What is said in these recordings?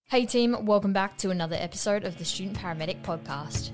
Hey team, welcome back to another episode of the Student Paramedic Podcast.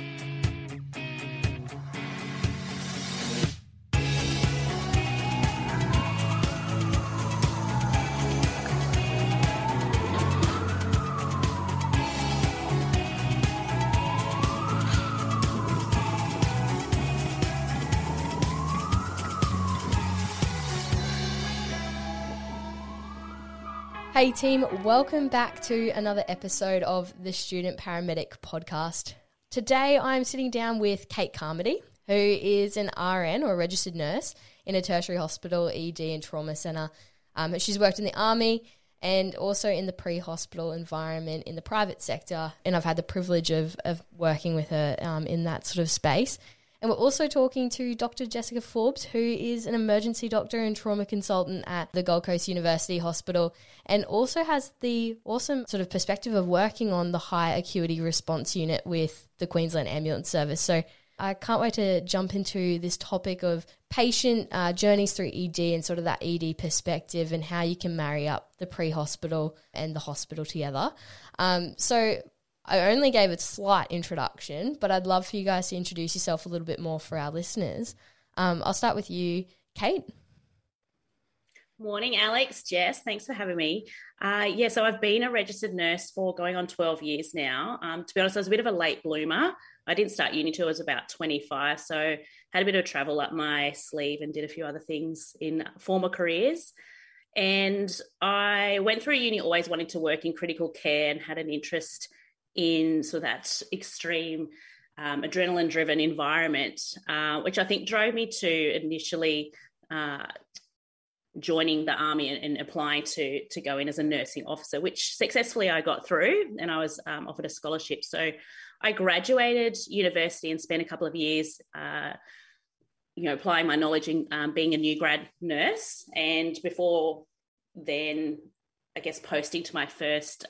Hey team, welcome back to another episode of the Student Paramedic Podcast. Today I'm sitting down with Kate Carmody, who is an RN or a registered nurse in a tertiary hospital, ED and trauma centre. She's worked in the army and also in the pre-hospital environment in the private sector, and I've had the privilege of working with her in that sort of space. And we're also talking to Dr. Jessica Forbes, who is an emergency doctor and trauma consultant at the Gold Coast University Hospital, and also has the awesome sort of perspective of working on the high acuity response unit with the Queensland Ambulance Service. So I can't wait to jump into this topic of patient journeys through ED and sort of that ED perspective and how you can marry up the pre-hospital and the hospital together. So I only gave a slight introduction, but I'd love for you guys to introduce yourself a little bit more for our listeners. I'll start with you, Kate. Morning, Alex, Jess. Thanks for having me. So I've been a registered nurse for going on 12 years now. To be honest, I was a bit of a late bloomer. I didn't start uni till I was about 25, so had a bit of travel up my sleeve and did a few other things in former careers. And I went through uni always wanting to work in critical care and had an interest in sort of that extreme adrenaline-driven environment, which I think drove me to initially joining the Army and applying to go in as a nursing officer, which successfully I got through, and I was offered a scholarship. So I graduated university and spent a couple of years applying my knowledge in being a new grad nurse, and before then, I guess, posting to my first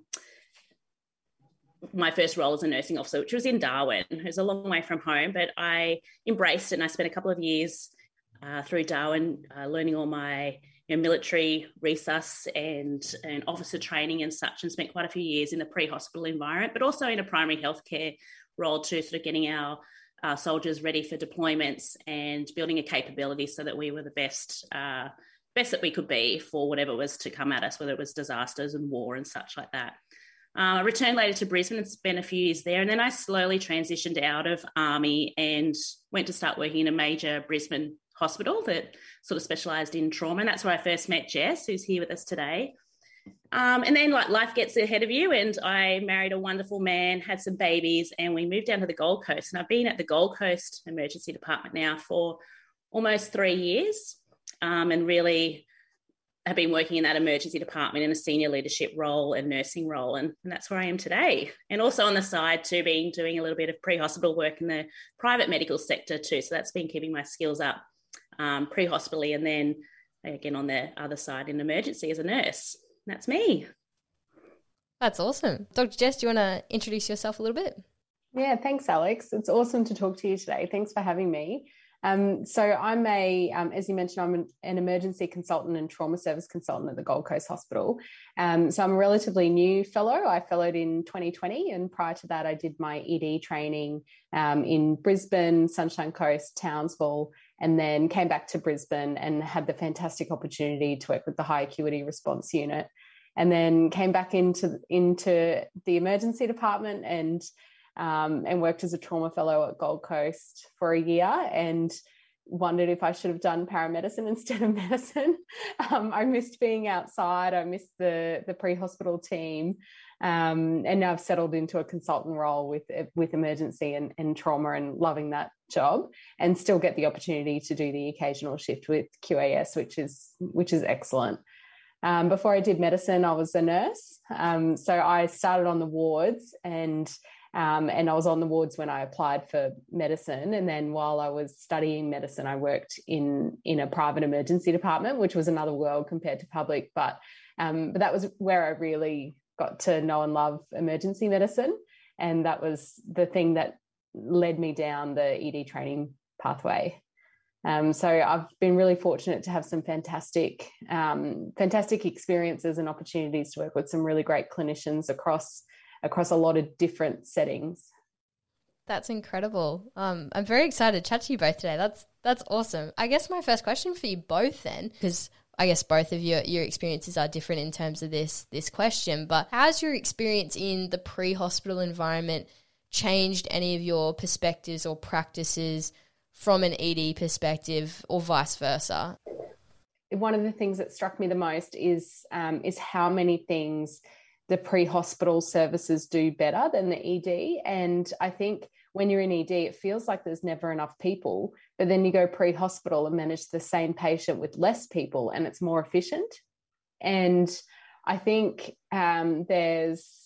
role as a nursing officer, which was in Darwin. It was a long way from home, but I embraced it, and I spent a couple of years through Darwin learning all my military resus and officer training and such, and spent quite a few years in the pre-hospital environment, but also in a primary healthcare role too, sort of getting our soldiers ready for deployments and building a capability so that we were the best that we could be for whatever was to come at us, whether it was disasters and war and such like that. I returned later to Brisbane and spent a few years there, and then I slowly transitioned out of Army and went to start working in a major Brisbane hospital that sort of specialised in trauma, and that's where I first met Jess, who's here with us today. And then life gets ahead of you, and I married a wonderful man, had some babies, and we moved down to the Gold Coast, and I've been at the Gold Coast Emergency Department now for almost 3 years, and really have been working in that emergency department in a senior leadership role and nursing role, and that's where I am today. And also on the side too, been doing a little bit of pre-hospital work in the private medical sector too, so that's been keeping my skills up pre-hospitally, and then again on the other side in emergency as a nurse. That's me. That's awesome. Dr. Jess, do you want to introduce yourself a little bit? Yeah, thanks, Alex. It's awesome to talk to you today. Thanks for having me. So I'm as you mentioned, I'm an emergency consultant and trauma service consultant at the Gold Coast Hospital. So I'm a relatively new fellow. I fellowed in 2020, and prior to that, I did my ED training in Brisbane, Sunshine Coast, Townsville, and then came back to Brisbane and had the fantastic opportunity to work with the high acuity response unit, and then came back into the emergency department and worked as a trauma fellow at Gold Coast for a year, and wondered if I should have done paramedicine instead of medicine. I missed being outside. I missed the pre-hospital team, and now I've settled into a consultant role with emergency and trauma, and loving that job, and still get the opportunity to do the occasional shift with QAS, which is excellent. Before I did medicine, I was a nurse. So I started on the wards, and I was on the wards when I applied for medicine. And then while I was studying medicine, I worked in a private emergency department, which was another world compared to public. But that was where I really got to know and love emergency medicine. And that was the thing that led me down the ED training pathway. So I've been really fortunate to have some fantastic experiences and opportunities to work with some really great clinicians across a lot of different settings. That's incredible. I'm very excited to chat to you both today. That's awesome. I guess my first question for you both then, because I guess both of your experiences are different in terms of this question, but how's your experience in the pre-hospital environment changed any of your perspectives or practices from an ED perspective or vice versa? One of the things that struck me the most is how many things the pre-hospital services do better than the ED. And I think when you're in ED, it feels like there's never enough people, but then you go pre-hospital and manage the same patient with less people and it's more efficient. And I think there's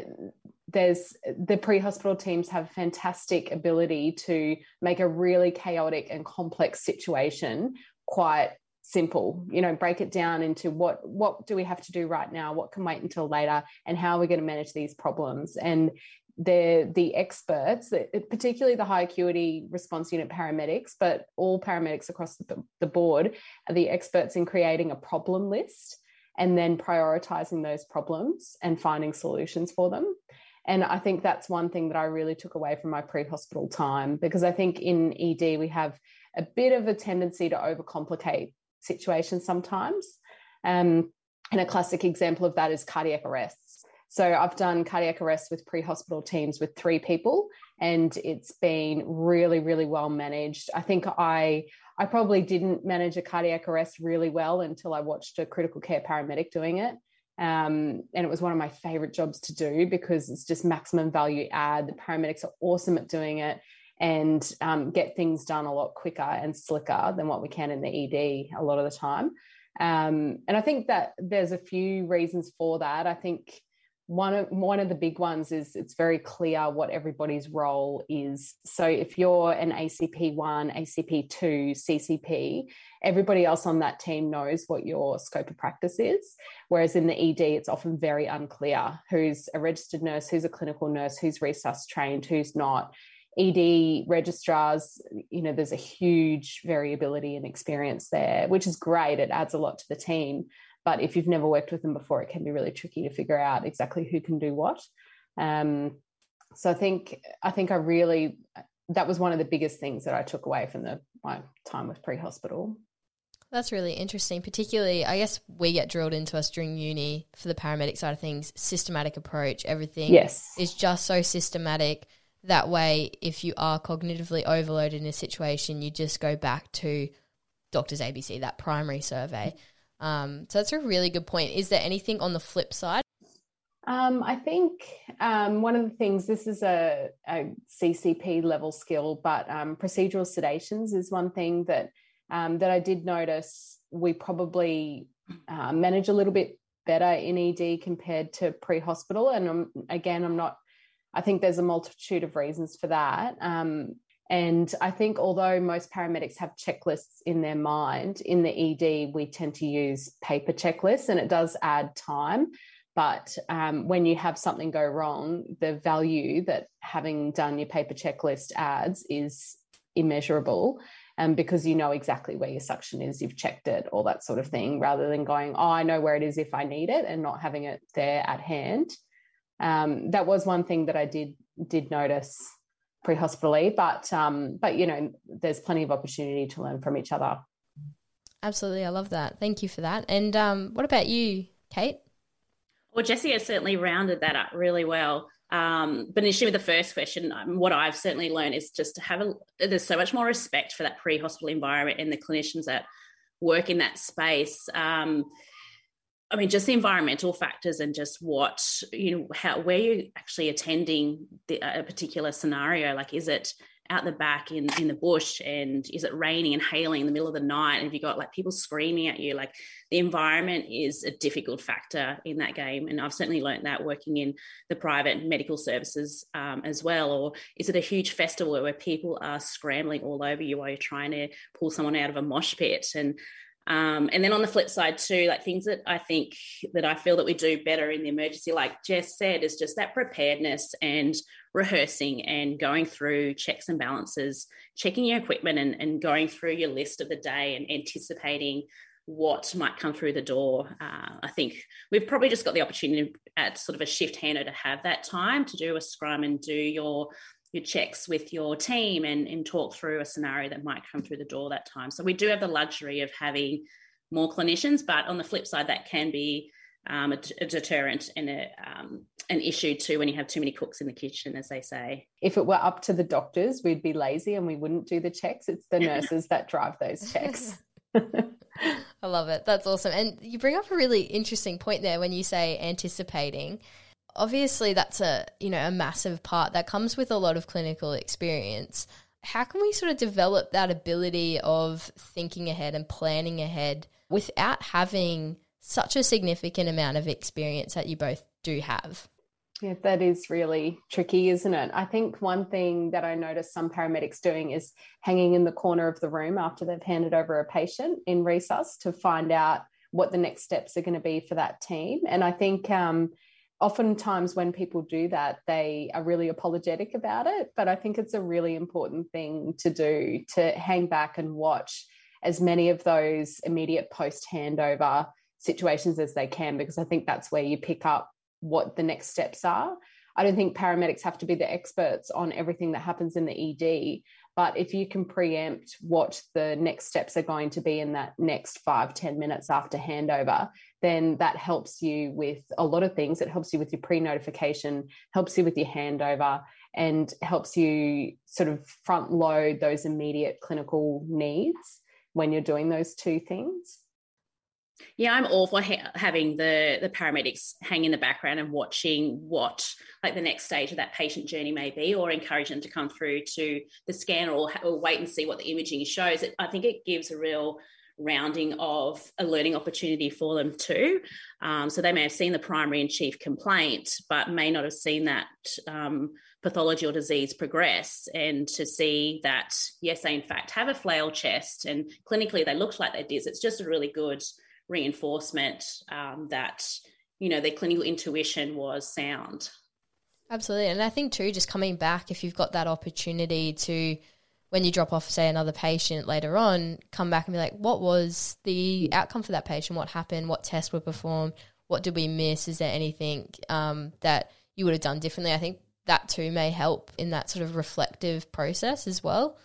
the pre-hospital teams have fantastic ability to make a really chaotic and complex situation quite simple, break it down into what do we have to do right now, what can wait until later, and how are we going to manage these problems. And the experts, particularly the high acuity response unit paramedics, but all paramedics across the board are the experts in creating a problem list and then prioritizing those problems and finding solutions for them. And I think that's one thing that I really took away from my pre-hospital time, because I think in ED we have a bit of a tendency to overcomplicate situations sometimes. And a classic example of that is cardiac arrests. So I've done cardiac arrests with pre-hospital teams with 3 people, and it's been really, really well managed. I think I probably didn't manage a cardiac arrest really well until I watched a critical care paramedic doing it. And it was one of my favorite jobs to do because it's just maximum value add. The paramedics are awesome at doing it and get things done a lot quicker and slicker than what we can in the ED a lot of the time. And I think that there's a few reasons for that. I think one of the big ones is it's very clear what everybody's role is. So if you're an ACP1, ACP2, CCP, everybody else on that team knows what your scope of practice is. Whereas in the ED, it's often very unclear who's a registered nurse, who's a clinical nurse, who's resus trained, who's not. ED registrars, there's a huge variability and experience there, which is great. It adds a lot to the team. But if you've never worked with them before, it can be really tricky to figure out exactly who can do what. So I think that was one of the biggest things that I took away from my time with pre-hospital. That's really interesting. Particularly, I guess we get drilled into us during uni for the paramedic side of things, systematic approach, everything is just so systematic. That way, if you are cognitively overloaded in a situation, you just go back to Doctors ABC, that primary survey. So that's a really good point. Is there anything on the flip side? I think one of the things, this is a CCP level skill, but procedural sedations is one thing that I did notice we probably manage a little bit better in ED compared to pre-hospital. And I think there's a multitude of reasons for that. And I think although most paramedics have checklists in their mind, in the ED, we tend to use paper checklists, and it does add time. But when you have something go wrong, the value that having done your paper checklist adds is immeasurable, because you know exactly where your suction is, you've checked it, all that sort of thing, rather than going, I know where it is if I need it, and not having it there at hand. That was one thing that I did notice pre-hospitally, but there's plenty of opportunity to learn from each other. Absolutely. I love that. Thank you for that. And what about you, Kate? Well, Jessie has certainly rounded that up really well. But initially with the first question, what I've certainly learned is just to there's so much more respect for that pre-hospital environment and the clinicians that work in that space. Just the environmental factors and just where you're actually attending a particular scenario. Like, is it out the back in the bush, and is it raining and hailing in the middle of the night? And have you got like people screaming at you? Like, the environment is a difficult factor in that game. And I've certainly learned that working in the private medical services as well. Or is it a huge festival where people are scrambling all over you while you're trying to pull someone out of a mosh pit? And And then on the flip side too, like things that I feel that we do better in the emergency, like Jess said, is just that preparedness and rehearsing and going through checks and balances, checking your equipment and going through your list of the day and anticipating what might come through the door. I think we've probably just got the opportunity at sort of a shift handover to have that time to do a scrum and do your checks with your team and talk through a scenario that might come through the door that time. So we do have the luxury of having more clinicians, but on the flip side, that can be a deterrent and an issue too when you have too many cooks in the kitchen, as they say. If it were up to the doctors, we'd be lazy and we wouldn't do the checks. It's the nurses that drive those checks. I love it. That's awesome. And you bring up a really interesting point there when you say anticipating. Obviously, that's a massive part that comes with a lot of clinical experience. How can we sort of develop that ability of thinking ahead and planning ahead without having such a significant amount of experience that you both do have? Yeah, that is really tricky, isn't it? I think one thing that I noticed some paramedics doing is hanging in the corner of the room after they've handed over a patient in resus to find out what the next steps are going to be for that team. And I think oftentimes when people do that, they are really apologetic about it. But I think it's a really important thing to do, to hang back and watch as many of those immediate post-handover situations as they can, because I think that's where you pick up what the next steps are. I don't think paramedics have to be the experts on everything that happens in the ED, but if you can preempt what the next steps are going to be in that next 5-10 minutes after handover, then that helps you with a lot of things. It helps you with your pre-notification, helps you with your handover, and helps you sort of front load those immediate clinical needs when you're doing those two things. Yeah, I'm all for having the paramedics hang in the background and watching what like the next stage of that patient journey may be, or encourage them to come through to the scan or wait and see what the imaging shows. I think it gives a real rounding of a learning opportunity for them too. So they may have seen the primary and chief complaint, but may not have seen that pathology or disease progress, and to see that, yes, they in fact have a flail chest and clinically they looked like they did. It's just a really good reinforcement that, their clinical intuition was sound. Absolutely. And I think too, just coming back, if you've got that opportunity to, when you drop off, say, another patient later on, come back and be like, what was the outcome for that patient? What happened? What tests were performed? What did we miss? Is there anything that you would have done differently? I think that too may help in that sort of reflective process as well.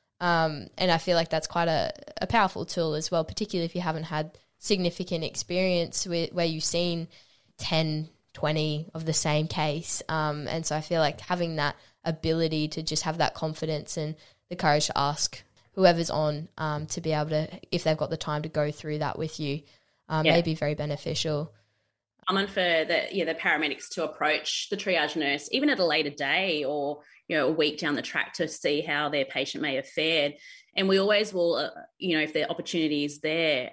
And I feel like that's quite a powerful tool as well, particularly if you haven't had significant experience where you've seen 10, 20 of the same case. And so I feel like having that ability to just have that confidence and the courage to ask whoever's on to be able to, if they've got the time to go through that with you, may be very beneficial. Common for the paramedics to approach the triage nurse even at a later day or a week down the track to see how their patient may have fared. And we always will, if the opportunity is there,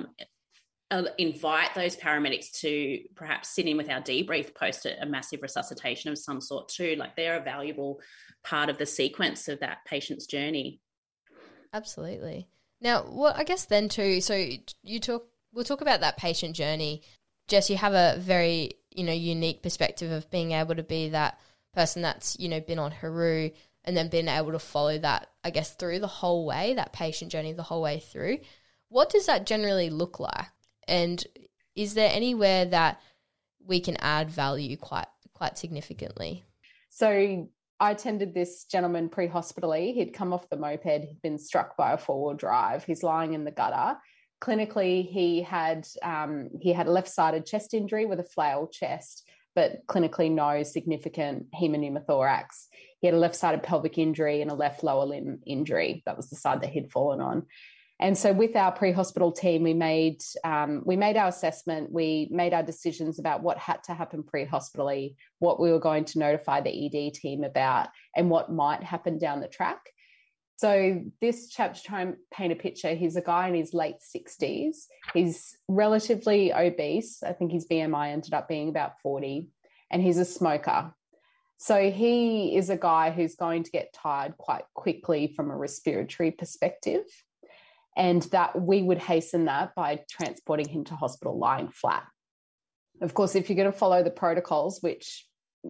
invite those paramedics to perhaps sit in with our debrief post a massive resuscitation of some sort too. Like, they're a valuable part of the sequence of that patient's journey. Absolutely. Now, what I guess then too, so we'll talk about that patient journey. Jess, you have a very, unique perspective of being able to be that person that's, been on Haru and then being able to follow that, I guess, through the whole way, that patient journey the whole way through. What does that generally look like? And is there anywhere that we can add value quite significantly? So I attended this gentleman pre-hospitally. He'd come off the moped, he'd been struck by a four-wheel drive. He's lying in the gutter. Clinically, he had a left-sided chest injury with a flail chest, but clinically no significant hemopneumothorax. He had a left-sided pelvic injury and a left lower limb injury. That was the side that he'd fallen on. And so with our pre-hospital team, we made our assessment, we made our decisions about what had to happen pre-hospitally, what we were going to notify the ED team about, and what might happen down the track. So this chap, to try and paint a picture, he's a guy in his late 60s. He's relatively obese. I think his BMI ended up being about 40, and he's a smoker. So he is a guy who's going to get tired quite quickly from a respiratory perspective. and that we would hasten that by transporting him to hospital lying flat. Of course, if you're going to follow the protocols, which,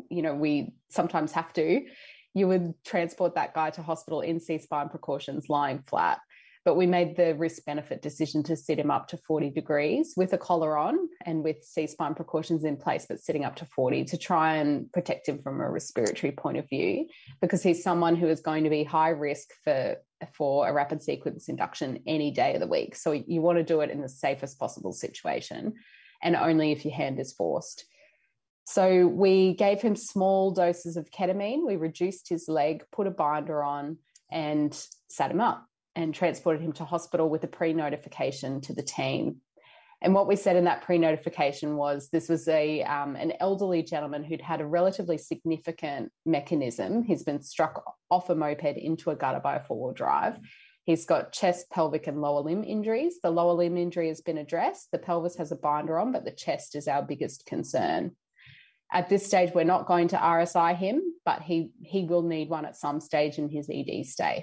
we sometimes have to, you would transport that guy to hospital in C-spine precautions lying flat. But we made the risk-benefit decision to sit him up to 40 degrees with a collar on and with C-spine precautions in place, but sitting up to 40 to try and protect him from a respiratory point of view, because he's someone who is going to be high risk for a rapid sequence induction any day of the week. So you want to do it in the safest possible situation, and only if your hand is forced. So we gave him small doses of ketamine. We reduced his leg, put a binder on, and sat him up and transported him to hospital with a pre-notification to the team. And what we said in that pre-notification was this was an elderly gentleman who'd had a relatively significant mechanism. He's been struck off a moped into a gutter by a four-wheel drive. He's got chest, pelvic, and lower limb injuries. The lower limb injury has been addressed. The pelvis has a binder on, but the chest is our biggest concern. At this stage, we're not going to RSI him, but he will need one at some stage in his ED stay.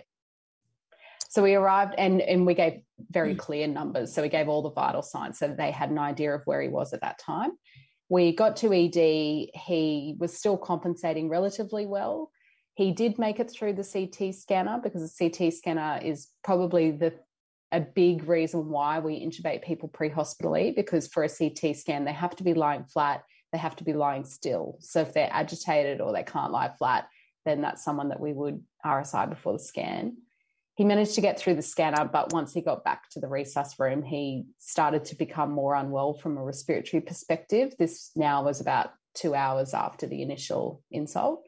So we arrived and we gave very clear numbers. So we gave all the vital signs so that they had an idea of where he was at that time. We got to ED. He was still compensating relatively well. He did make it through the CT scanner, because the CT scanner is probably a big reason why we intubate people pre-hospitally, because for a CT scan, they have to be lying flat. They have to be lying still. So if they're agitated or they can't lie flat, then that's someone that we would RSI before the scan. He managed to get through the scanner, but once he got back to the resus room, he started to become more unwell from a respiratory perspective. This now was about 2 hours after the initial insult.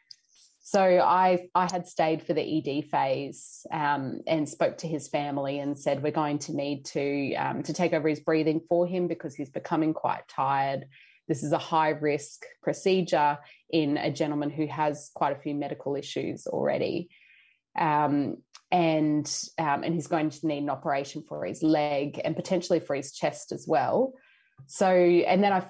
So I had stayed for the ED phase and spoke to his family and said, we're going to need to take over his breathing for him because he's becoming quite tired. This is a high-risk procedure in a gentleman who has quite a few medical issues already. And he's going to need an operation for his leg and potentially for his chest as well. So, and then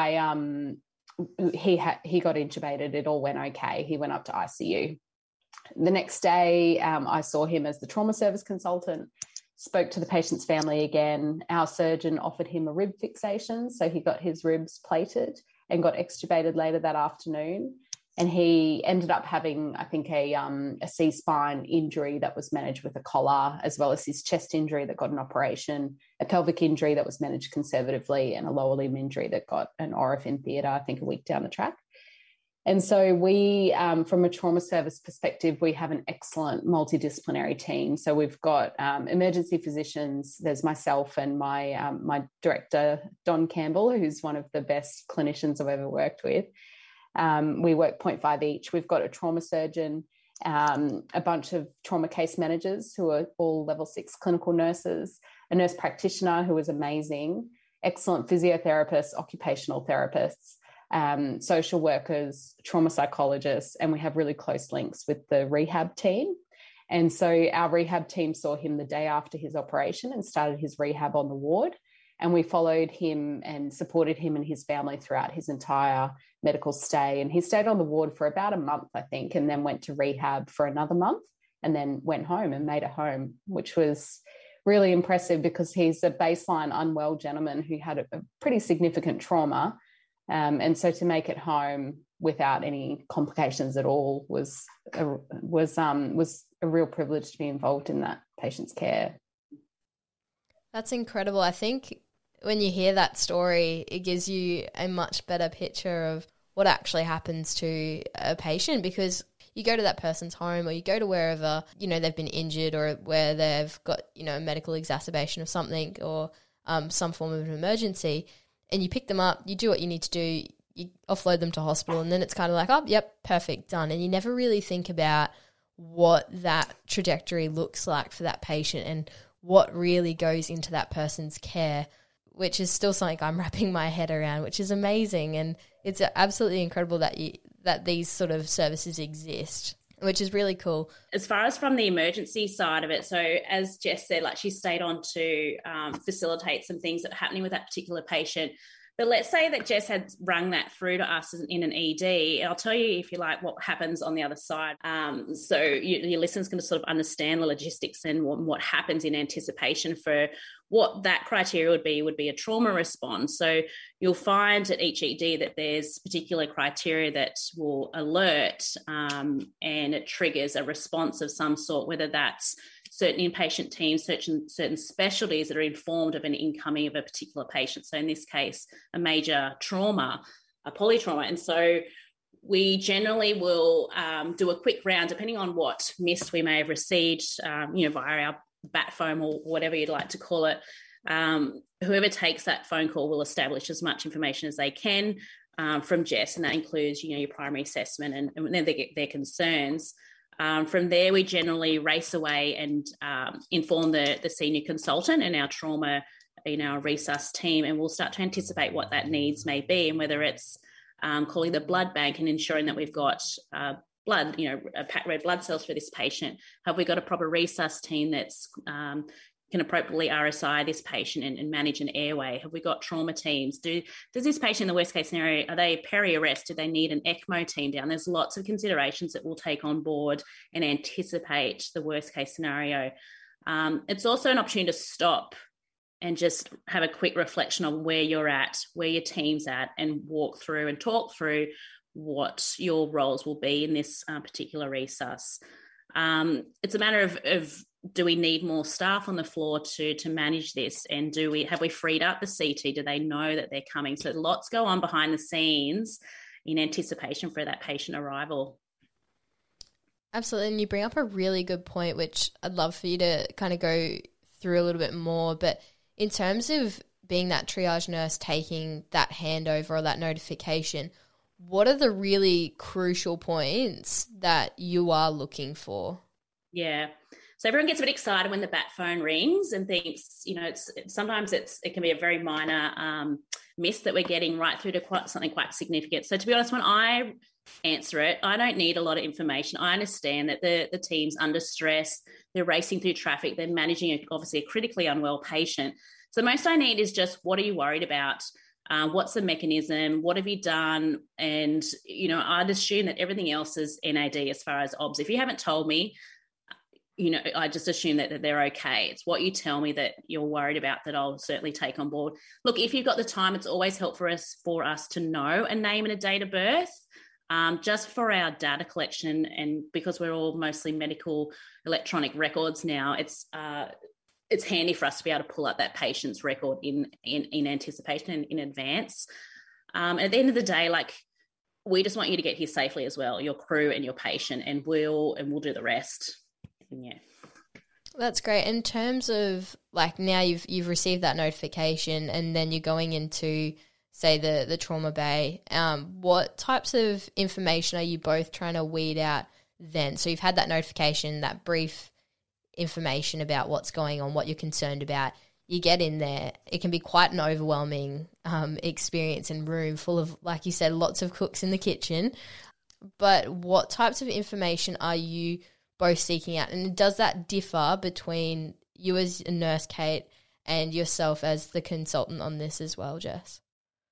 he got intubated. It all went okay. He went up to ICU. The next day, I saw him as the trauma service consultant, spoke to the patient's family again. Our surgeon offered him a rib fixation, so he got his ribs plated and got extubated later that afternoon. And he ended up having, I think, a C-spine injury that was managed with a collar, as well as his chest injury that got an operation, a pelvic injury that was managed conservatively, and a lower limb injury that got an ORIF in theatre, I think, a week down the track. And so we, from a trauma service perspective, we have an excellent multidisciplinary team. So we've got emergency physicians. There's myself and my director, Don Campbell, who's one of the best clinicians I've ever worked with. We work 0.5 each. We've got a trauma surgeon, a bunch of trauma case managers who are all level 6 clinical nurses, a nurse practitioner who is amazing, excellent physiotherapists, occupational therapists, social workers, trauma psychologists, and we have really close links with the rehab team. And so our rehab team saw him the day after his operation and started his rehab on the ward. And we followed him and supported him and his family throughout his entire medical stay. And he stayed on the ward for about a month, I think, and then went to rehab for another month and then went home and made it home, which was really impressive because he's a baseline unwell gentleman who had a pretty significant trauma. And so to make it home without any complications at all was a real privilege to be involved in that patient's care. That's incredible. I think when you hear that story, it gives you a much better picture of what actually happens to a patient, because you go to that person's home or you go to wherever, they've been injured or where they've got, a medical exacerbation of something or some form of an emergency, and you pick them up, you do what you need to do, you offload them to hospital, and then it's kind of like, oh, yep, perfect, done. And you never really think about what that trajectory looks like for that patient and what really goes into that person's care, which is still something I'm wrapping my head around, which is amazing. And it's absolutely incredible that these sort of services exist, which is really cool. As far as from the emergency side of it, so as Jess said, she stayed on to facilitate some things that are happening with that particular patient. But let's say that Jess had rung that through to us in an ED. I'll tell you, if you like, what happens on the other side. So your listeners can sort of understand the logistics and what happens in anticipation for what that criteria would be a trauma response. So you'll find at each ED that there's particular criteria that will alert and it triggers a response of some sort, whether that's certain inpatient teams, certain specialties that are informed of an incoming of a particular patient. So in this case, a major trauma, a polytrauma. And so we generally will do a quick round, depending on what mist we may have received, via our bat phone or whatever you'd like to call it. Whoever takes that phone call will establish as much information as they can from Jess, and that includes, your primary assessment and then they get their concerns. From there, we generally race away and inform the senior consultant and our trauma, our resus team, and we'll start to anticipate what that needs may be, and whether it's calling the blood bank and ensuring that we've got blood, red blood cells for this patient. Have we got a proper resus team that's can appropriately RSI this patient and manage an airway? Have we got trauma teams? Does this patient, in the worst case scenario, are they peri-arrest? Do they need an ECMO team down? There's lots of considerations that we'll take on board and anticipate the worst case scenario. It's also an opportunity to stop and just have a quick reflection on where you're at, where your team's at, and walk through and talk through what your roles will be in this particular resus. It's a matter of do we need more staff on the floor to manage this, and have we freed up the CT? Do they know that they're coming? So lots go on behind the scenes in anticipation for that patient arrival. Absolutely, and you bring up a really good point, which I'd love for you to kind of go through a little bit more. But in terms of being that triage nurse taking that handover or that notification, what are the really crucial points that you are looking for? Yeah. So everyone gets a bit excited when the bat phone rings and thinks, sometimes it can be a very minor miss that we're getting right through to something quite significant. So to be honest, when I answer it, I don't need a lot of information. I understand that the team's under stress, they're racing through traffic, they're managing obviously a critically unwell patient. So most I need is just, what are you worried about? What's the mechanism? What have you done? And, I'd assume that everything else is NAD as far as OBS. If you haven't told me, I just assume that they're okay. It's what you tell me that you're worried about that I'll certainly take on board. Look, if you've got the time, it's always helpful for us to know a name and a date of birth, just for our data collection. And because we're all mostly medical electronic records now, it's handy for us to be able to pull up that patient's record in anticipation and in advance. At the end of the day, we just want you to get here safely as well, your crew and your patient, and we'll do the rest. Yeah. That's great. In terms of now you've received that notification and then you're going into, say, the trauma bay, what types of information are you both trying to weed out then? So you've had that notification, that brief information about what's going on, what you're concerned about. You get in there, it can be quite an overwhelming experience and room full of, like you said, lots of cooks in the kitchen. But what types of information are you both seeking out? And does that differ between you as a nurse, Kate, and yourself as the consultant on this as well, Jess?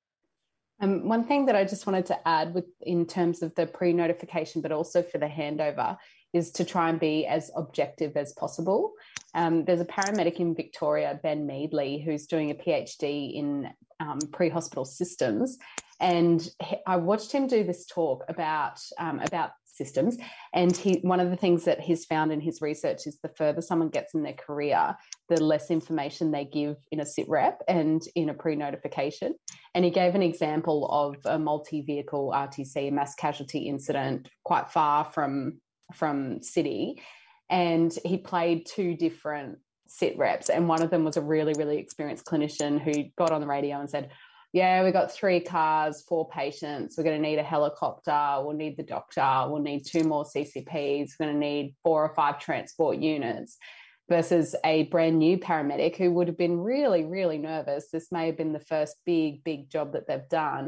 One thing that I just wanted to add in terms of the pre-notification, but also for the handover, is to try and be as objective as possible. There's a paramedic in Victoria, Ben Meadley, who's doing a PhD in pre-hospital systems. And I watched him do this talk about systems. And one of the things that he's found in his research is the further someone gets in their career, the less information they give in a sit rep and in a pre-notification. And he gave an example of a multi-vehicle RTC mass casualty incident quite far from city. And he played two different sit reps. And one of them was a really, really experienced clinician who got on the radio and said, yeah, we got 3 cars, 4 patients. We're going to need a helicopter. We'll need the doctor. We'll need 2 more CCPs. We're going to need 4 or 5 transport units, versus a brand new paramedic who would have been really, really nervous. This may have been the first big job that they've done.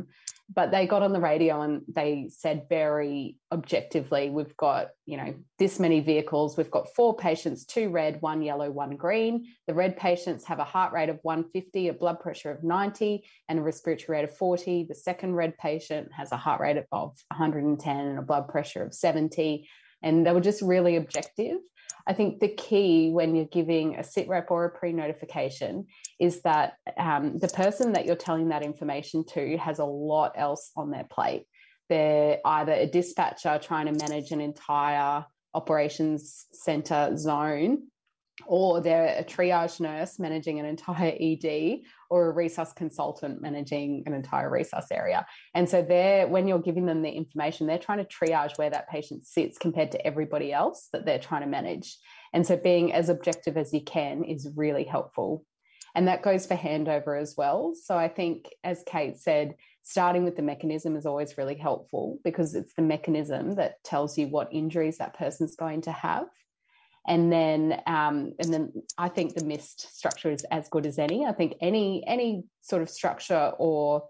But they got on the radio and they said very objectively, we've got, this many vehicles. We've got 4 patients, 2 red, 1 yellow, 1 green. The red patients have a heart rate of 150, a blood pressure of 90, and a respiratory rate of 40. The second red patient has a heart rate of 110 and a blood pressure of 70. And they were just really objective. I think the key when you're giving a sit rep or a pre-notification is that the person that you're telling that information to has a lot else on their plate. They're either a dispatcher trying to manage an entire operations centre zone, or they're a triage nurse managing an entire ED, or a resus consultant managing an entire resus area. And so when you're giving them the information, they're trying to triage where that patient sits compared to everybody else that they're trying to manage. And so being as objective as you can is really helpful. And that goes for handover as well. So I think, as Kate said, starting with the mechanism is always really helpful, because it's the mechanism that tells you what injuries that person's going to have. And then I think the MIST structure is as good as any. I think any sort of structure or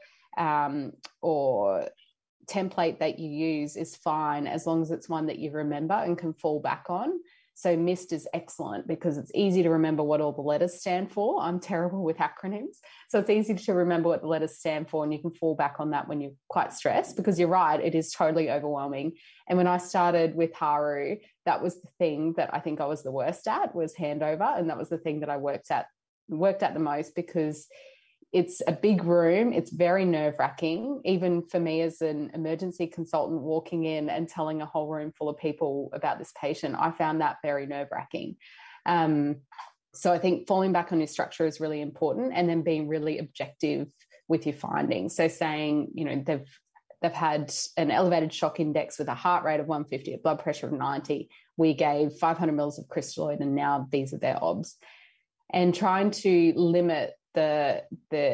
template that you use is fine, as long as it's one that you remember and can fall back on. So MIST is excellent because it's easy to remember what all the letters stand for. I'm terrible with acronyms. So it's easy to remember what the letters stand for, and you can fall back on that when you're quite stressed, because you're right, it is totally overwhelming. And when I started with Haru, that was the thing that I think I was the worst at, was handover. And that was the thing that I worked at the most, because it's a big room. It's very nerve-wracking. Even for me as an emergency consultant, walking in and telling a whole room full of people about this patient, I found that very nerve-wracking. So I think falling back on your structure is really important, and then being really objective with your findings. So saying, they've had an elevated shock index with a heart rate of 150, a blood pressure of 90. We gave 500 mils of crystalloid, and now these are their OBS. And trying to limit the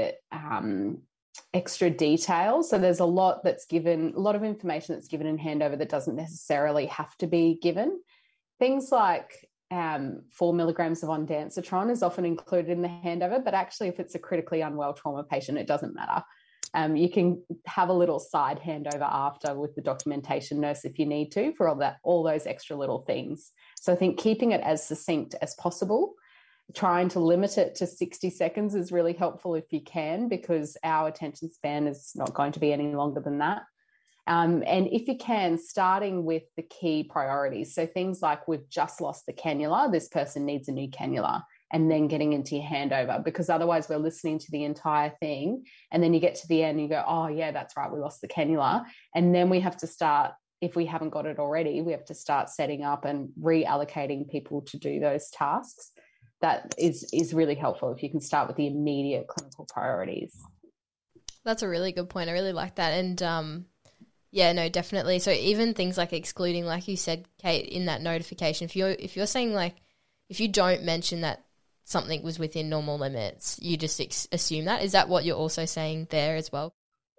extra details. So there's a lot of information that's given in handover that doesn't necessarily have to be given. Things like 4 milligrams of ondansetron is often included in the handover, but actually if it's a critically unwell trauma patient, it doesn't matter. You can have a little side handover after with the documentation nurse if you need to, for all those extra little things. So I think keeping it as succinct as possible, trying to limit it to 60 seconds is really helpful if you can, because our attention span is not going to be any longer than that. And if you can, starting with the key priorities. So things like, we've just lost the cannula, this person needs a new cannula, and then getting into your handover, because otherwise we're listening to the entire thing. And then you get to the end and you go, oh yeah, that's right, we lost the cannula. And then we have to start, if we haven't got it already, we have to start setting up and reallocating people to do those tasks. That is really helpful if you can start with the immediate clinical priorities. That's a really good point. I really like that. And yeah, no, definitely. So even things like excluding, like you said, Kate, in that notification, if you're saying, like, if you don't mention that something was within normal limits, you just assume that. Is that what you're also saying there as well?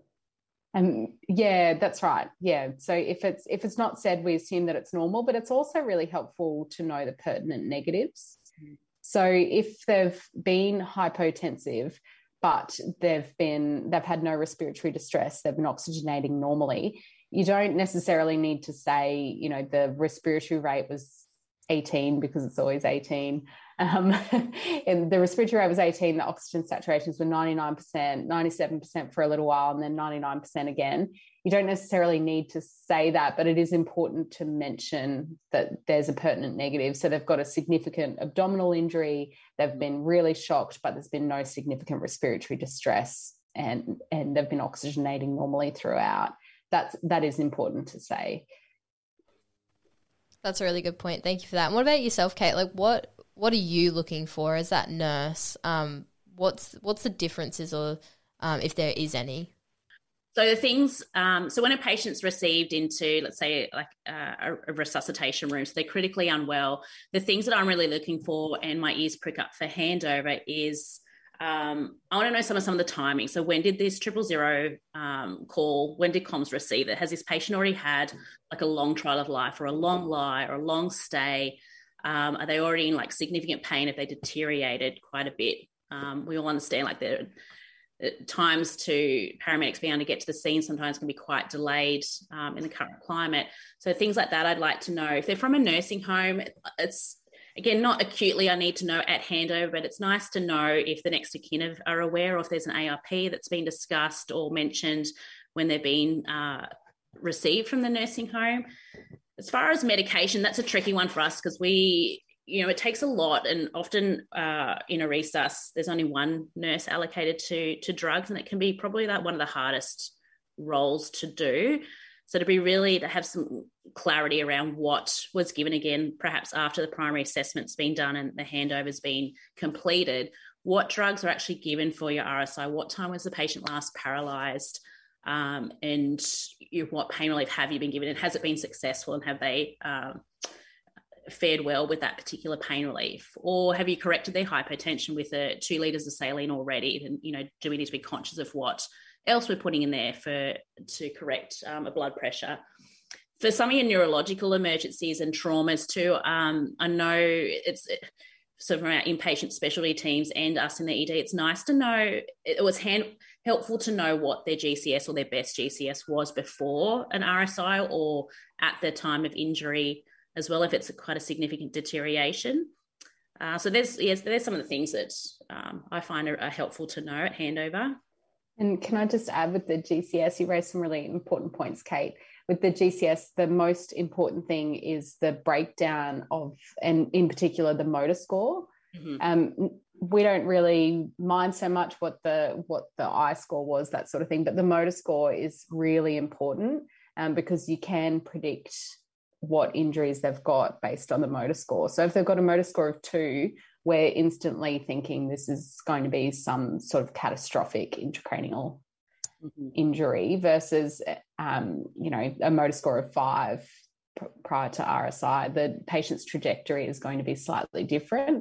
Yeah, that's right. Yeah. So if it's not said, we assume that it's normal, but it's also really helpful to know the pertinent negatives. So if they've been hypotensive, but they've had no respiratory distress, they've been oxygenating normally, you don't necessarily need to say, the respiratory rate was 18, because it's always 18. And the respiratory rate was 18, the oxygen saturations were 99%, 97% for a little while, and then 99% again. You don't necessarily need to say that, but it is important to mention that there's a pertinent negative. So they've got a significant abdominal injury, they've been really shocked, but there's been no significant respiratory distress, and they've been oxygenating normally throughout. That is important to say. That's a really good point. Thank you for that. And what about yourself, Kate? Like, what are you looking for as that nurse? What's the differences, or if there is any? So the things, so when a patient's received into, let's say, like a resuscitation room, so they're critically unwell, the things that I'm really looking for, and my ears prick up for handover, is I want to know some of the timing. So when did this 000 call, when did comms receive it? Has this patient already had like a long trial of life, or a long lie, or a long stay? Are they already in like significant pain if they deteriorated quite a bit? We all understand like times to paramedics being able to get to the scene sometimes can be quite delayed in the current climate. So things like that, I'd like to know. If they're from a nursing home, it's, again, not acutely I need to know at handover, but it's nice to know if the next of kin are aware, or if there's an ARP that's been discussed or mentioned when they're being received from the nursing home. As far as medication, that's a tricky one for us because it takes a lot, and often in a resus, there's only one nurse allocated to drugs, and it can be probably one of the hardest roles to do. So to have some clarity around what was given, again, perhaps after the primary assessment's been done and the handover's been completed, what drugs are actually given for your RSI, what time was the patient last paralysed, and what pain relief have you been given, and has it been successful, and have they fared well with that particular pain relief, or have you corrected their hypotension with 2 litres of saline already, and do we need to be conscious of what else we're putting in there to correct a blood pressure. For some of your neurological emergencies and traumas too, I know it's so from our inpatient specialty teams and us in the ED, it's nice to know, it was helpful to know what their GCS or their best GCS was before an RSI or at the time of injury as well, if it's quite a significant deterioration. So there's some of the things that I find are helpful to know at handover. And can I just add, with the GCS, you raised some really important points, Kate. With the GCS, the most important thing is the breakdown of, and in particular, the motor score. Mm-hmm. We don't really mind so much what the I score was, that sort of thing, but the motor score is really important because you can predict what injuries they've got based on the motor score. So if they've got a motor score of 2, we're instantly thinking this is going to be some sort of catastrophic intracranial injury versus, a motor score of 5 prior to RSI. The patient's trajectory is going to be slightly different.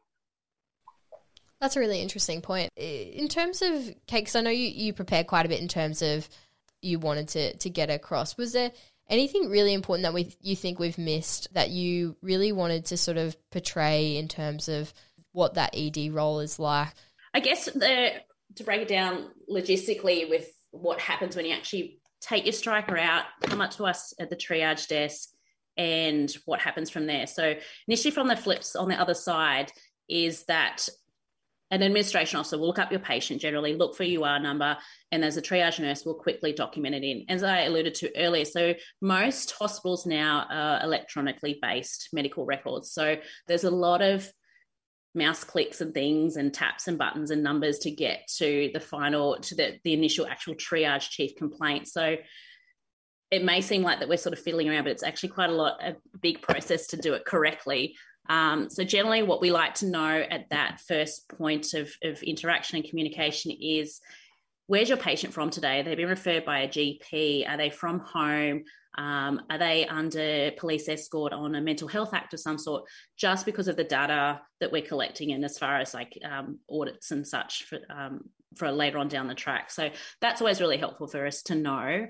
That's a really interesting point. In terms of, Kate, because I know you prepared quite a bit in terms of you wanted to get across, was there anything really important that you think we've missed that you really wanted to sort of portray in terms of what that ED role is like? I guess to break it down logistically with what happens when you actually take your striker out, come up to us at the triage desk, and what happens from there. So initially from the flips on the other side is that an administration officer will look up your patient, generally look for UR number, and as a triage nurse will quickly document it in. As I alluded to earlier, so most hospitals now are electronically based medical records. So there's a lot of mouse clicks and things and taps and buttons and numbers to get to the initial actual triage chief complaint. So it may seem like that we're sort of fiddling around, but it's actually quite a big process to do it correctly. So generally what we like to know at that first point of interaction and communication is, where's your patient from today? Have they been referred by a GP? Are they from home? Are they under police escort on a mental health act of some sort? Just because of the data that we're collecting, and as far as audits and such for later on down the track. So that's always really helpful for us to know.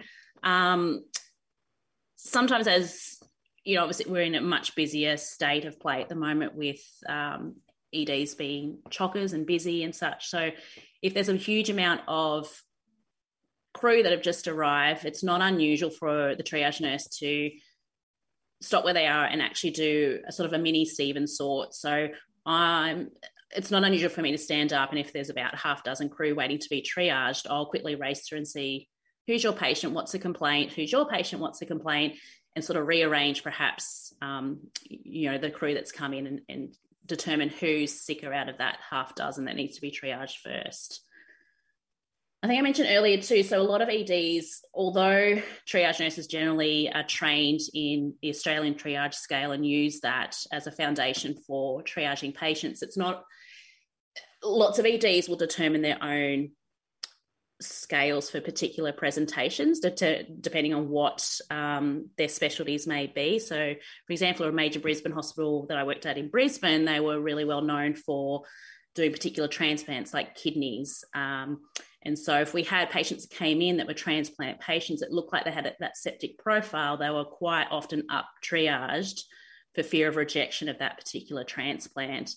Sometimes, as obviously we're in a much busier state of play at the moment with EDs being chockers and busy and such. So if there's a huge amount of crew that have just arrived, it's not unusual for the triage nurse to stop where they are and actually do a sort of a mini Stephen sort. So it's not unusual for me to stand up, and if there's about half dozen crew waiting to be triaged, I'll quickly race through and see who's your patient, what's the complaint, who's your patient, what's the complaint, and sort of rearrange perhaps, the crew that's come in and determine who's sicker out of that half dozen that needs to be triaged first. I think I mentioned earlier too, so a lot of EDs, although triage nurses generally are trained in the Australian triage scale and use that as a foundation for triaging patients, it's not, lots of EDs will determine their own scales for particular presentations depending on what their specialties may be. So for example, a major Brisbane hospital that I worked at in Brisbane, they were really well known for doing particular transplants like kidneys, and so if we had patients that came in that were transplant patients that looked like they had that septic profile, they were quite often up triaged for fear of rejection of that particular transplant.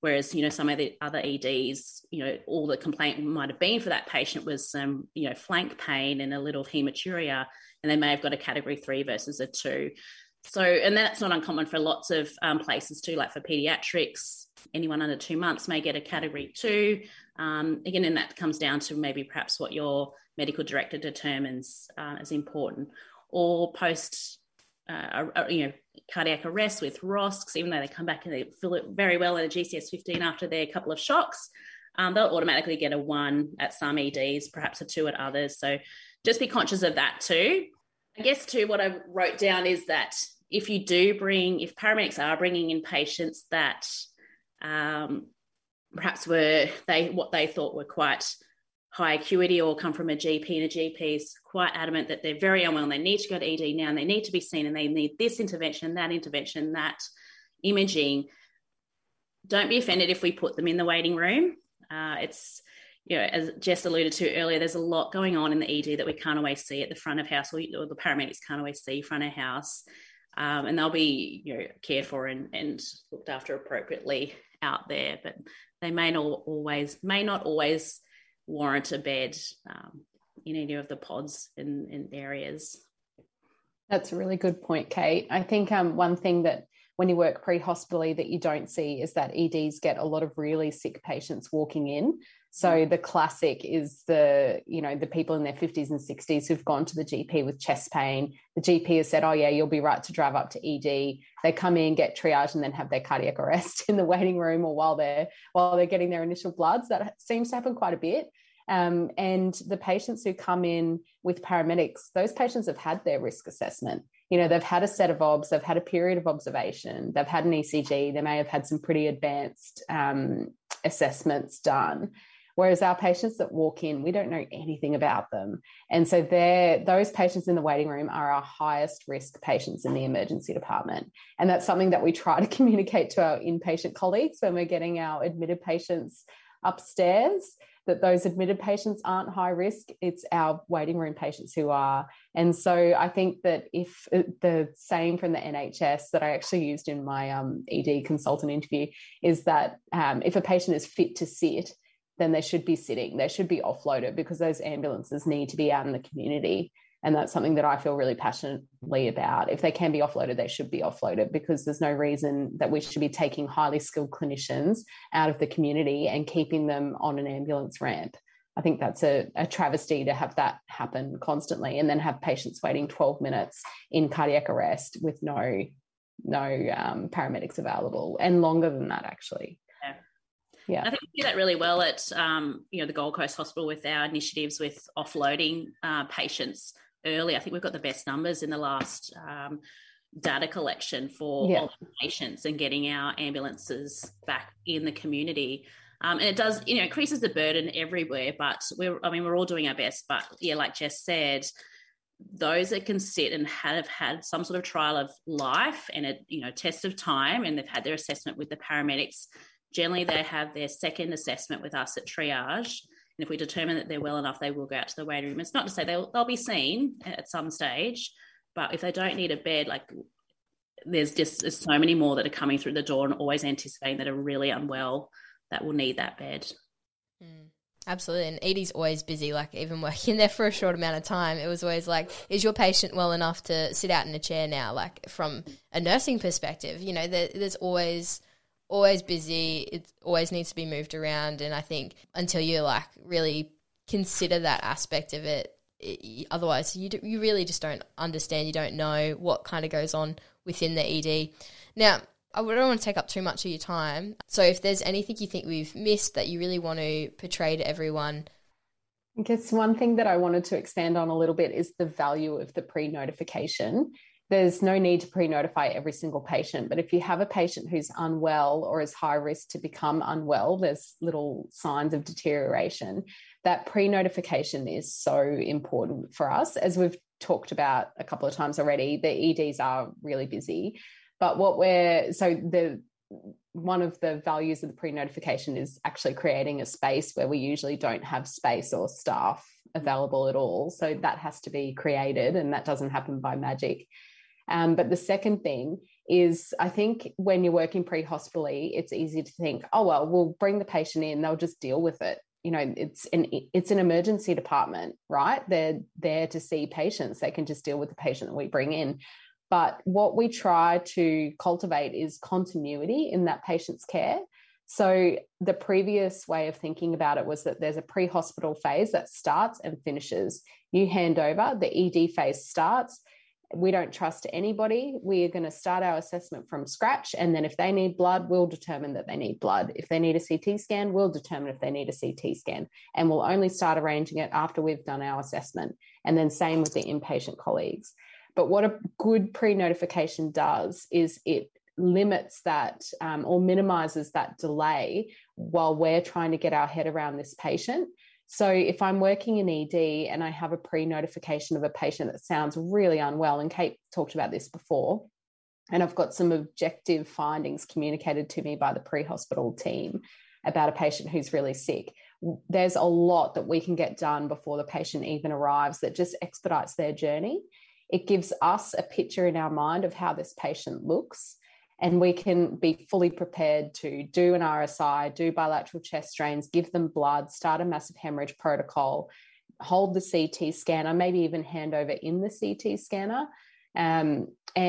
Whereas, some of the other EDs, all the complaint might have been for that patient was some, flank pain and a little hematuria, and they may have got a category 3 versus a 2. So, and that's not uncommon for lots of places too, like for pediatrics, anyone under 2 months may get a category 2. Again, and that comes down to maybe perhaps what your medical director determines as important, or post cardiac arrest with ROSCs, even though they come back and they feel it very well in a GCS-15 after their couple of shocks, they'll automatically get a 1 at some EDs, perhaps a 2 at others. So just be conscious of that too. I guess too, what I wrote down is that if paramedics are bringing in patients that perhaps what they thought were quite high acuity or come from a GP, and a GP is quite adamant that they're very unwell and they need to go to ED now and they need to be seen and they need this intervention, that imaging, don't be offended if we put them in the waiting room. It's, as Jess alluded to earlier, there's a lot going on in the ED that we can't always see at the front of house, or the paramedics can't always see front of house. And they'll be, cared for and looked after appropriately out there, but they may not always warrant a bed in any of the pods in areas. That's a really good point, Kate. I think one thing that when you work pre-hospitally that you don't see is that EDs get a lot of really sick patients walking in. So the classic is the people in their 50s and 60s who've gone to the GP with chest pain. The GP has said, oh yeah, you'll be right to drive up to ED. They come in, get triaged, and then have their cardiac arrest in the waiting room or while they're getting their initial bloods. That seems to happen quite a bit. And the patients who come in with paramedics, those patients have had their risk assessment. They've had a set of obs, they've had a period of observation, they've had an ECG, they may have had some pretty advanced assessments done. Whereas our patients that walk in, we don't know anything about them. And so those patients in the waiting room are our highest risk patients in the emergency department. And that's something that we try to communicate to our inpatient colleagues when we're getting our admitted patients upstairs, that those admitted patients aren't high risk. It's our waiting room patients who are. And so I think that if the same from the NHS that I actually used in my ED consultant interview is that if a patient is fit to sit, then they should be sitting. They should be offloaded because those ambulances need to be out in the community. And that's something that I feel really passionately about. If they can be offloaded, they should be offloaded, because there's no reason that we should be taking highly skilled clinicians out of the community and keeping them on an ambulance ramp. I think that's a travesty to have that happen constantly and then have patients waiting 12 minutes in cardiac arrest with no paramedics available, and longer than that, actually. Yeah. I think we do that really well at the Gold Coast Hospital with our initiatives with offloading patients early. I think we've got the best numbers in the last data collection for all patients and getting our ambulances back in the community. And it does, increases the burden everywhere, but we're all doing our best. But yeah, like Jess said, those that can sit and have had some sort of trial of life and a test of time, and they've had their assessment with the paramedics, generally they have their second assessment with us at triage. And if we determine that they're well enough, they will go out to the waiting room. It's not to say they'll be seen at some stage, but if they don't need a bed, there's so many more that are coming through the door and always anticipating that are really unwell that will need that bed. Absolutely. And ED's always busy. Even working there for a short amount of time, it was always is your patient well enough to sit out in a chair now? From a nursing perspective, there's always busy. It always needs to be moved around. And I think until you really consider that aspect of it, otherwise you really just don't understand. You don't know what kind of goes on within the ED. Now, I don't want to take up too much of your time. So if there's anything you think we've missed that you really want to portray to everyone. I guess one thing that I wanted to expand on a little bit is the value of the pre-notification. There's no need to pre-notify every single patient, but if you have a patient who's unwell or is high risk to become unwell, there's little signs of deterioration, that pre-notification is so important for us. As we've talked about a couple of times already, the EDs are really busy, but one of the values of the pre-notification is actually creating a space where we usually don't have space or staff available at all. So that has to be created, and that doesn't happen by magic. But the second thing is, I think when you're working pre-hospitally, it's easy to think, oh, well, we'll bring the patient in, they'll just deal with it. You know, it's an emergency department, right? They're there to see patients. They can just deal with the patient that we bring in. But what we try to cultivate is continuity in that patient's care. So the previous way of thinking about it was that there's a pre-hospital phase that starts and finishes. You hand over, the ED phase starts. We don't trust anybody. We are going to start our assessment from scratch. And then if they need blood, we'll determine that they need blood. If they need a CT scan, we'll determine if they need a CT scan. And we'll only start arranging it after we've done our assessment. And then same with the inpatient colleagues. But what a good pre-notification does is it limits that or minimizes that delay while we're trying to get our head around this patient. So if I'm working in ED and I have a pre-notification of a patient that sounds really unwell, and Kate talked about this before, and I've got some objective findings communicated to me by the pre-hospital team about a patient who's really sick, there's a lot that we can get done before the patient even arrives that just expedites their journey. It gives us a picture in our mind of how this patient looks, and we can be fully prepared to do an RSI, do bilateral chest drains, give them blood, start a massive hemorrhage protocol, hold the CT scanner, maybe even hand over in the CT scanner. And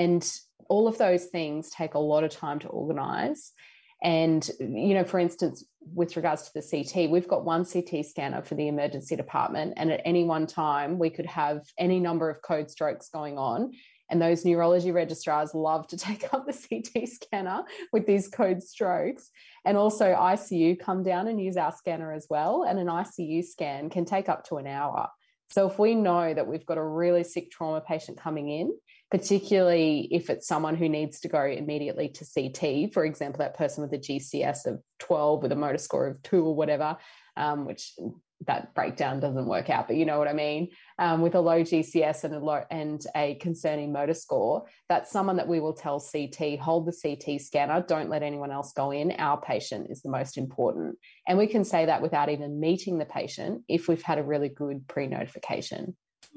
all of those things take a lot of time to organise. And, you know, for instance, with regards to the CT, we've got one CT scanner for the emergency department, and at any one time we could have any number of code strokes going on. And those neurology registrars love to take up the CT scanner with these code strokes. And also ICU come down and use our scanner as well. And an ICU scan can take up to an hour. So if we know that we've got a really sick trauma patient coming in, particularly if it's someone who needs to go immediately to CT, for example, that person with a GCS of 12 with a motor score of 2 or whatever, which that breakdown doesn't work out, but you know what I mean, with a low GCS and a concerning motor score, that's someone that we will tell CT, hold the CT scanner, don't let anyone else go in. Our patient is the most important. And we can say that without even meeting the patient if we've had a really good pre-notification.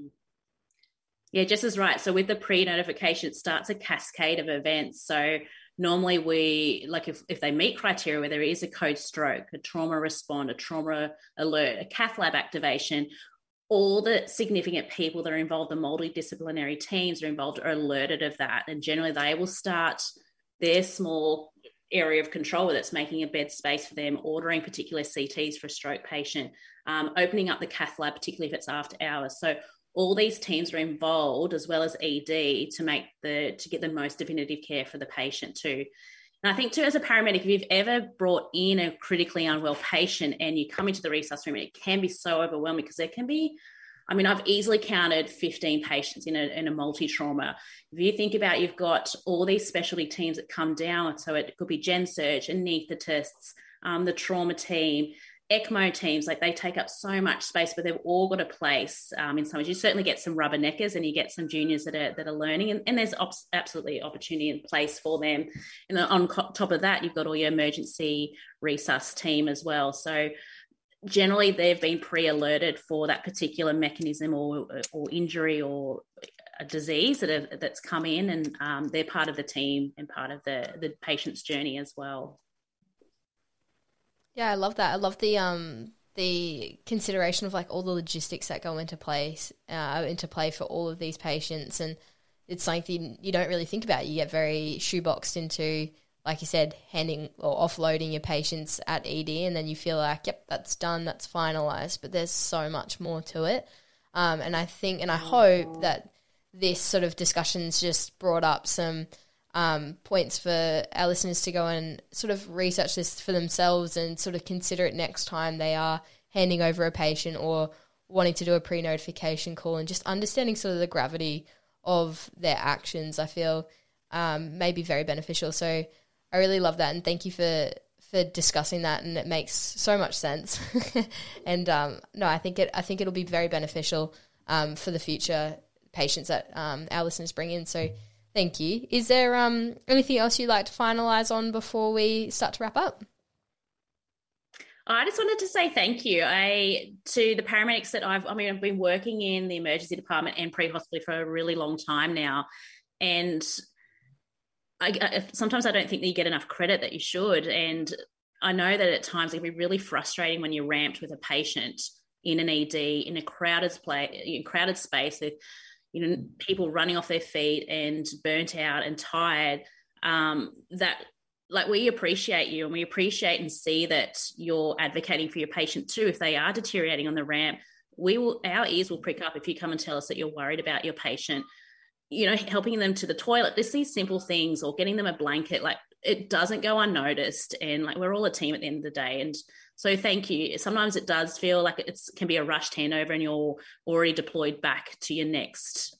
Yeah, just as right. So with the pre-notification, it starts a cascade of events. So normally we, like if they meet criteria where there is a code stroke, a trauma response, a trauma alert, a cath lab activation, all the significant people that are involved, the multidisciplinary teams are involved, are alerted of that. And generally they will start their small area of control, whether it's making a bed space for them, ordering particular CTs for a stroke patient, opening up the cath lab, particularly if it's after hours. So all these teams are involved, as well as ED, to get the most definitive care for the patient too. And I think too, as a paramedic, if you've ever brought in a critically unwell patient and you come into the resusc room, it can be so overwhelming because there can be, I mean, I've easily counted 15 patients in a multi-trauma. If you think about, you've got all these specialty teams that come down, so it could be gen surge, anaesthetists, the trauma team, ECMO teams, like they take up so much space, but they've all got a place in some ways. You certainly get some rubberneckers and you get some juniors that are learning, and there's absolutely opportunity in place for them. And then on top of that, you've got all your emergency resus team as well. So generally they've been pre-alerted for that particular mechanism or injury or a disease that's come in, and they're part of the team and part of the patient's journey as well. Yeah, I love that. I love the consideration of like all the logistics that go into play for all of these patients, and it's something you don't really think about. You get very shoeboxed into, like you said, handing or offloading your patients at ED, and then you feel like, yep, that's done, that's finalised. But there's so much more to it, and I think, and I hope that this sort of discussion's just brought up some points for our listeners to go and sort of research this for themselves and sort of consider it next time they are handing over a patient or wanting to do a pre-notification call, and just understanding sort of the gravity of their actions, I feel may be very beneficial. So I really love that, and thank you for discussing that, and it makes so much sense. And no, I think it'll be very beneficial for the future patients that our listeners bring in. So thank you. Is there anything else you'd like to finalise on before we start to wrap up? I just wanted to say thank you to the paramedics that I've been working in the emergency department and pre-hospital for a really long time now. And sometimes I don't think that you get enough credit that you should. And I know that at times it can be really frustrating when you're ramped with a patient in an ED in a crowded space with, you know, people running off their feet and burnt out and tired. That, like, we appreciate you, and we appreciate and see that you're advocating for your patient too. If they are deteriorating on the ramp, our ears will prick up if you come and tell us that you're worried about your patient. You know, helping them to the toilet, just these simple things, or getting them a blanket, like, it doesn't go unnoticed. And like, we're all a team at the end of the day. And so thank you. Sometimes it does feel like it can be a rushed handover and you're already deployed back to your next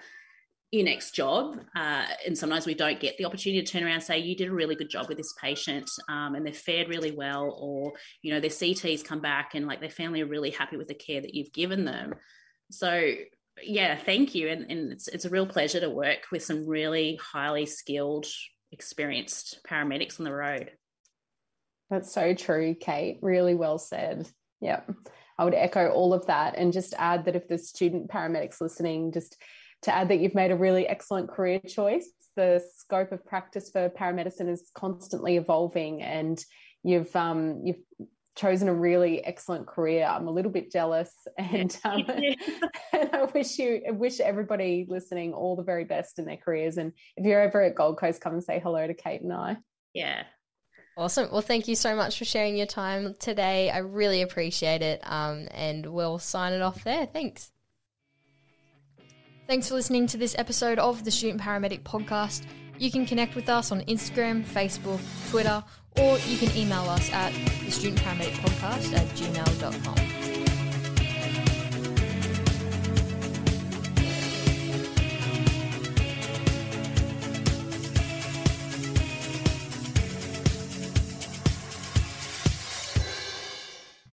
job. And sometimes we don't get the opportunity to turn around and say, you did a really good job with this patient, and they've fared really well, or, you know, their CTs come back and like their family are really happy with the care that you've given them. So yeah, thank you. And it's a real pleasure to work with some really highly skilled, experienced paramedics on the road. That's so true, Kate. Really well said. Yeah, I would echo all of that, and just add that if there's student paramedics listening, just to add that you've made a really excellent career choice. The scope of practice for paramedicine is constantly evolving, and you've chosen a really excellent career. I'm a little bit jealous, and and I wish everybody listening all the very best in their careers. And if you're ever at Gold Coast, come and say hello to Kate and I. Yeah. Awesome. Well, thank you so much for sharing your time today. I really appreciate it. And we'll sign it off there. Thanks. Thanks for listening to this episode of the Student Paramedic Podcast. You can connect with us on Instagram, Facebook, Twitter, or you can email us at thestudentparamedicpodcast@gmail.com.